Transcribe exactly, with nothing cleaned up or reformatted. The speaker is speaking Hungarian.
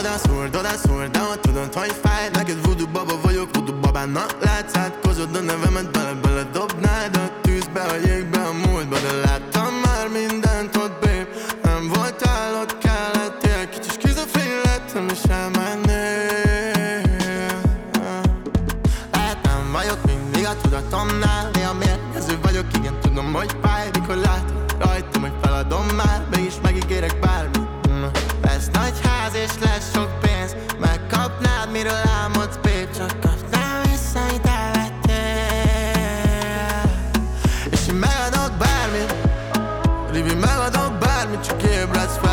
Odaszúrd, odaszúrd, de ha tudod, hogy fáj. Neked voodoo baba vagyok, voodoo babának látsz. Átkozod a nevemet, bele-bele dobnád a tűzbe, a jégbe, a múltba. De láttam már mindent ott, babe. Nem voltál ott, kellettél. Kicsi skizofrén lettem és elmennél. Lehet nem vagyok mindig a tudatomnál. Néha mérgező vagyok, igen tudom, hogy fáj. Mikor látom rajtam, hogy feladom már. Mégis megígérek bármit. Lesz nagy ház és lesz sok pénz. Megkapnád, miről álmodsz, babe. Csak kapnám vissza, amit elvettél. És én megadok bármit, Rivi, megadok bármit, csak ébredsz fel.